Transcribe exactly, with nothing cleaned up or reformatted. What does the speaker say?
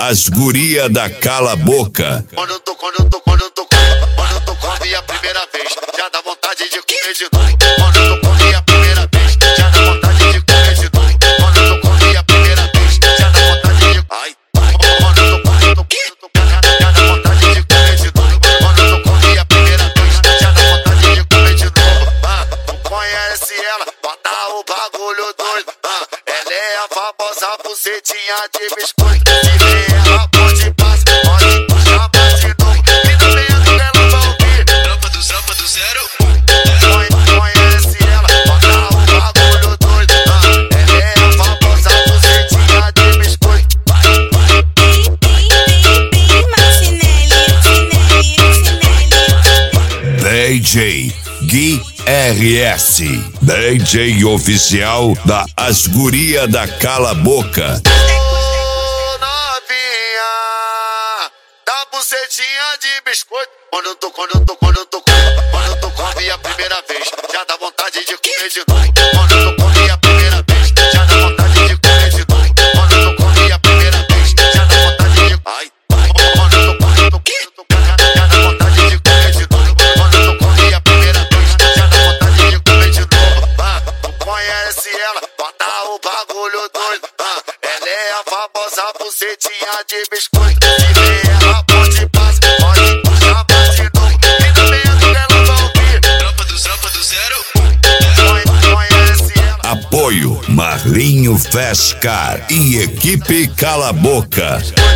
As Guria da Cala Boca. Quando eu tô, quando eu tô, quando eu tô, quando eu tô com a minha primeira vez, já dá vontade de comer de novo. Quando eu tô com a minha primeira vez, já dá vontade de comer de novo. Quando eu tô com a minha primeira vez, já dá vontade de. Ai, quando eu tô, quando eu tô, quando eu tô, já dá vontade de comer de novo. Quando eu tô com a minha primeira vez, já dá vontade de comer de novo. Ah, não conhece ela, bota o bagulho doido. Ah, ela é a famosa bucetinha de biscoito. Se vê ela pode passar, pode puxar mais de novo. E no meio dela vai ouvir Tropa do, tropa do zero. Conhece ela, bota o bagulho doido. Ah, ela é a famosa bucetinha de biscoito. D J Gui R S, D J oficial da As Guria da Cala Boca. Ô novinha da bucetinha de biscoito. Quando eu tô, quando eu tô, quando eu tô, quando eu tô com a minha primeira vez, já dá vontade de comer de novo. Quando eu tô com a minha primeira vez, já dá vontade de comer de novo. Quando eu tô com a minha primeira vez, já dá vontade de. Ai, quando eu tô, quando eu tô, quando eu tô, já dá vontade de comer de novo. Quando eu tô com a minha primeira vez, já dá vontade de comer de novo. Ah, não conhece ela, bota o bagulho doido. Ah, ela é a famosa bucetinha de biscoito. Se vê ela pode passar, pode puxar mais de novo. E no meio dela vai ouvir Tropa do, tropa do zero. Conhece ela. Apoio Marlinho Fescar e equipe Cala Boca.